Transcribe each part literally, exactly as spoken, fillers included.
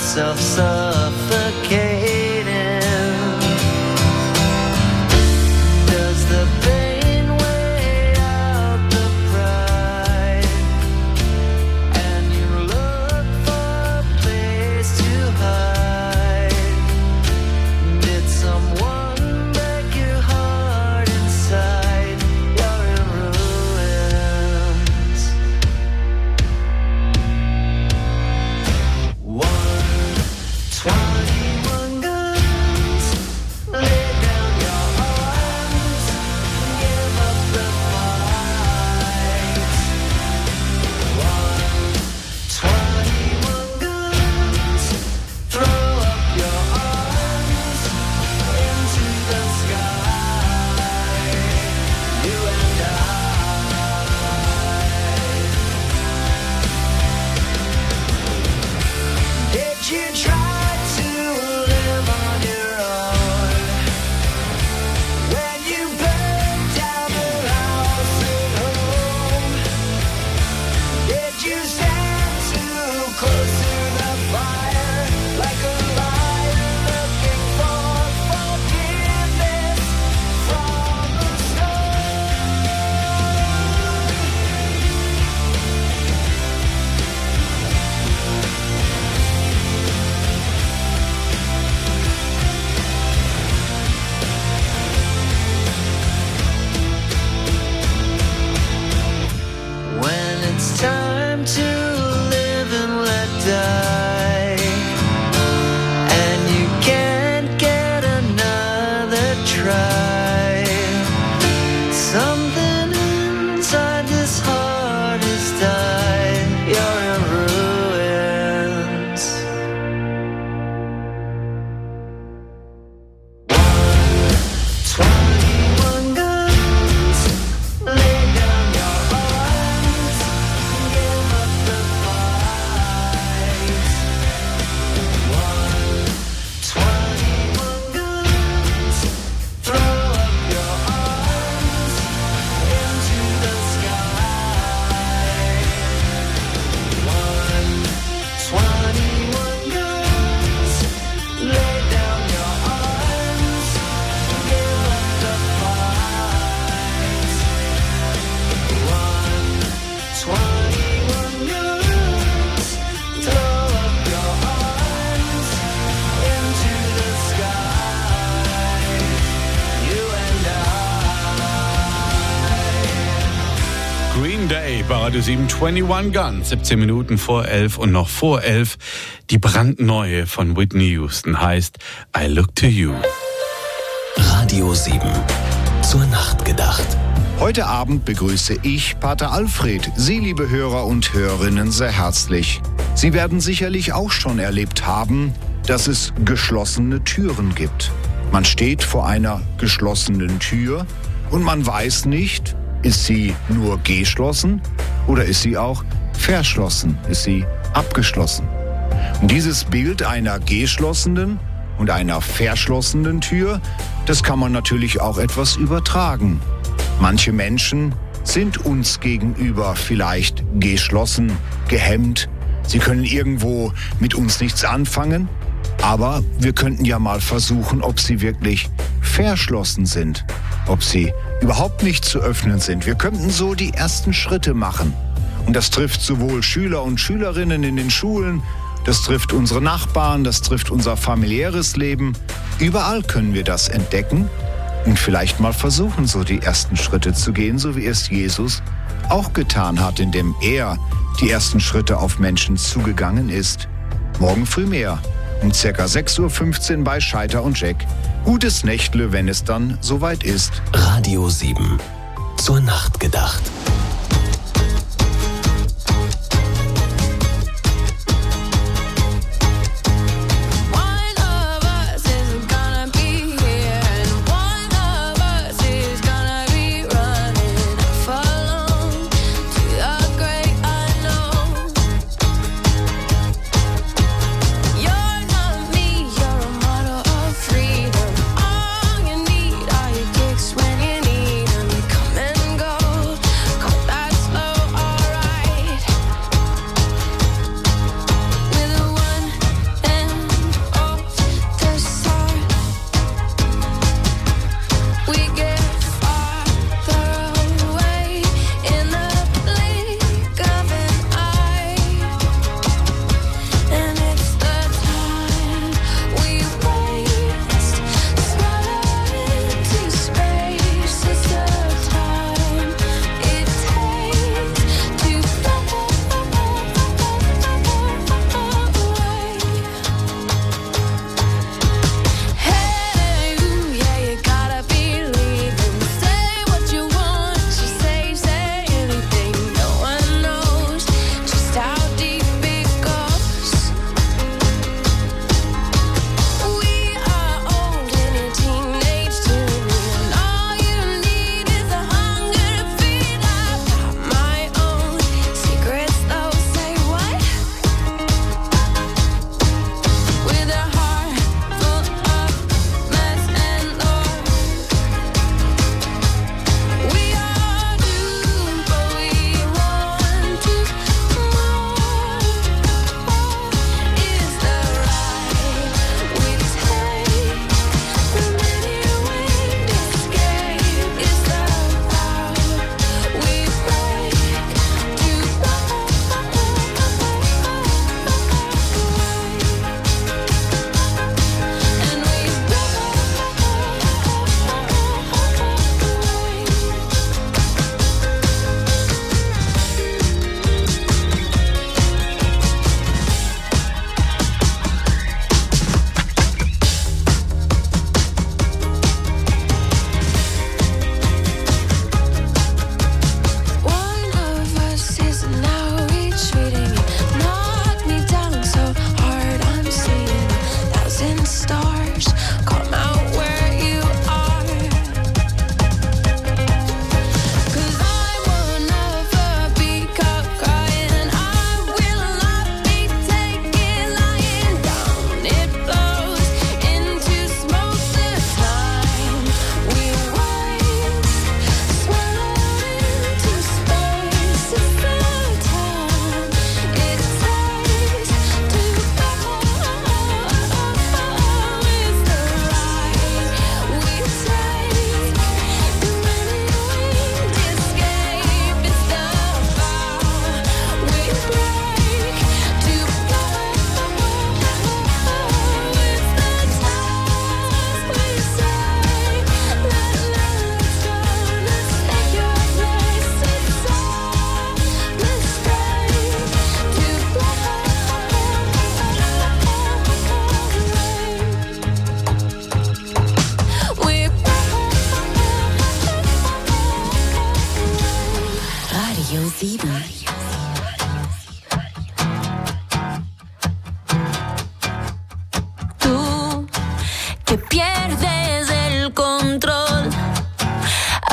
myself suffocating. Does the pain weigh out the pride? And you look for a place to hide. Did someone break your heart inside? You're in ruins. One, twenty-one guns. Lay down your arms and give up the fight. One, twenty-one guns. Throw up your arms into the sky. You and I. Did you try to live on your own? When you burned down the house at home, did you stand too close to the fire, like a lion looking for forgiveness from the stone? When it's time to live and let die, and you can't get another try, something inside this heart has died. You're in ruins. Twenty-one guns. Lay down your arms and give up the fight. One, twenty-one guns. Throw up your arms into the sky. One, twenty-one guns. Lay down your arms and give up the fight. One, twenty-one guns. Throw up your arms into the sky. You and I. Green Day, bei Radio sieben, einundzwanzig Guns, siebzehn Minuten vor elf und noch vor elf. Die brandneue von Whitney Houston heißt I Look to You. Radio sieben. Zur Nacht gedacht. Heute Abend begrüße ich Pater Alfred, Sie, liebe Hörer und Hörerinnen, sehr herzlich. Sie werden sicherlich auch schon erlebt haben, dass es geschlossene Türen gibt. Man steht vor einer geschlossenen Tür und man weiß nicht, ist sie nur geschlossen oder ist sie auch verschlossen, ist sie abgeschlossen. Und dieses Bild einer geschlossenen und einer verschlossenen Tür, das kann man natürlich auch etwas übertragen. Manche Menschen sind uns gegenüber vielleicht geschlossen, gehemmt. Sie können irgendwo mit uns nichts anfangen. Aber wir könnten ja mal versuchen, ob sie wirklich verschlossen sind. Ob sie überhaupt nicht zu öffnen sind. Wir könnten so die ersten Schritte machen. Und das trifft sowohl Schüler und Schülerinnen in den Schulen, das trifft unsere Nachbarn, das trifft unser familiäres Leben. Überall können wir das entdecken und vielleicht mal versuchen, so die ersten Schritte zu gehen, so wie es Jesus auch getan hat, indem er die ersten Schritte auf Menschen zugegangen ist. Morgen früh mehr, um ca. sechs Uhr fünfzehn bei Scheiter und Jack. Gutes Nächtle, wenn es dann soweit ist. Radio sieben. Zur Nacht gedacht. All you need are your kicks when you need 'em. You come and go.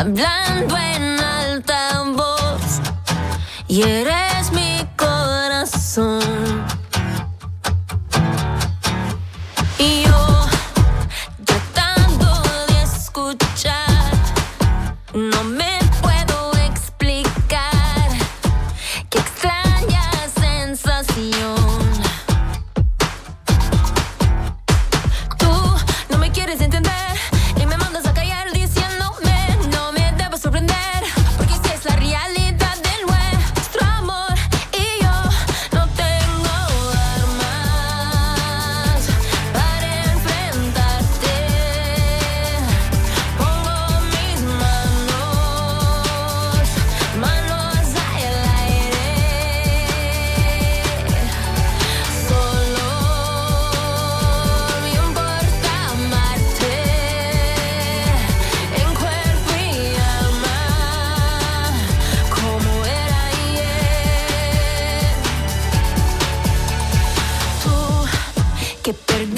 hablando en alta voz. Y eres mi corazón. Y yo tratando de escuchar, no me puedo explicar qué extraña sensación. Tú no me quieres entender y me mandas a callar diciéndome no me debo sorprender, porque si es la realidad de nuestro amor y yo no tengo armas para enfrentarte. Pongo mis manos, manos al aire. Solo me importa amarte en cuerpo y alma, como era ayer. Tú que perdiste